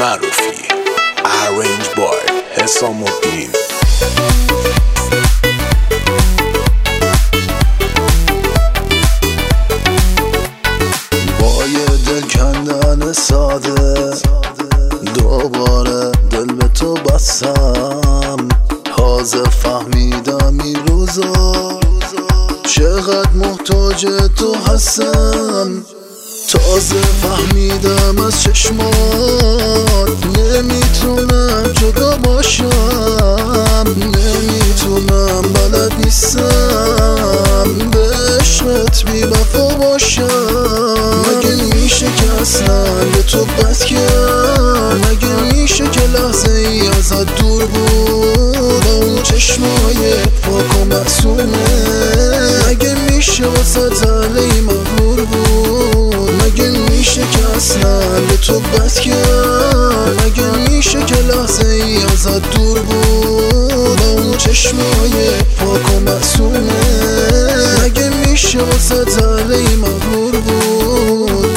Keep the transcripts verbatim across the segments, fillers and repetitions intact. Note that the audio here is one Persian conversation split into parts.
معروفی Arrange by حسام الدین. با یه دل کندن ساده دوباره دل به تو بستم. تازه فهمیدم این روزا چقدر محتاج تو هستم. تازه فهمیدم از چشمات نمیتونم جدا باشم. نمیتونم بلد نیستم به عشقت بی وفا باشم. مگه میشه که اصلا به تو بد کرد؟ مگه میشه که لحظه ای ازت دور بود اون چشمای پاک و معصومه؟ مگه میشه واسه تله مغرور بود؟ مگه میشه که اصلا به تو بد کرد؟ مگه میشه که لحظه ای ازت دور بود اون چشمای پاک و معصومه؟ مگه میشه واسه تله مغرور بود؟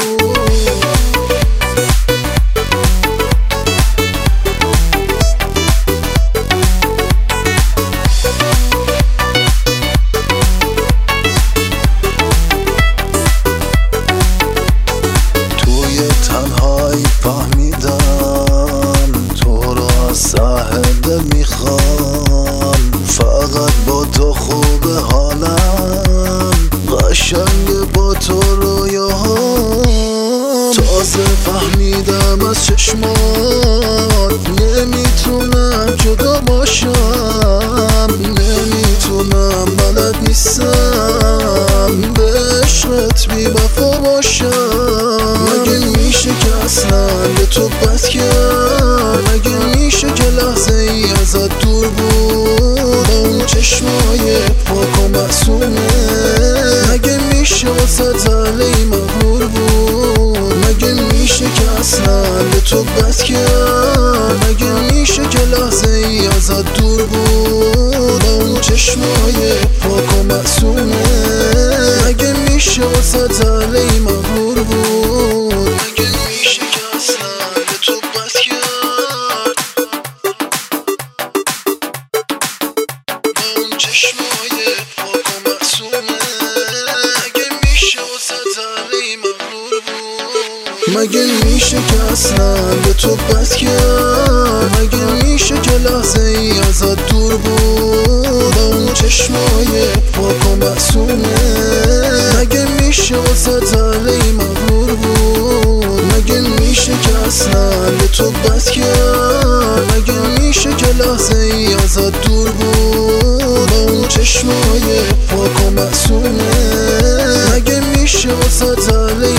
تنهایی فهمیدم تو رو از ته دل میخوام. فقط با تو خوب حالم، قشنگ با تو رویاهام. تازه فهمیدم از چشمات نمیتونم جدا باشم. نمیتونم بلد نیستم به عشقت بی وفا باشم. مگه میشه که اصلا به تو بد کرد؟ مگه میشه که لحظه ای ازت دور بود اون چشمای پاک و معصومه؟ مگه میشه واسه تله مغرور بود؟ مگه میشه که اصلا به تو بد کرد؟ مگه میشه که لحظه ای ازت دور بود اون چشمای پاک و معصومه؟ مگه میشه واسه تله مغرور بود؟ مگه میشه که اصلا به تو بد کرد با اون چشمای پاک و معصومه؟ مگه میشه واسه تله مغرور بود؟ مگه میشه که اصلا به تو بد کرد؟ مگه میشه که لحظه ای ازت دور بود اون چشمای پاک و معصومه؟ مگه میشه واسه تله مغرور بود؟ مگه میشه که اصلا به تو بد کرد؟ مگه میشه که لحظه ای ازت دور بود اون چشمای پاک و معصومه؟ مگه میشه واسه تله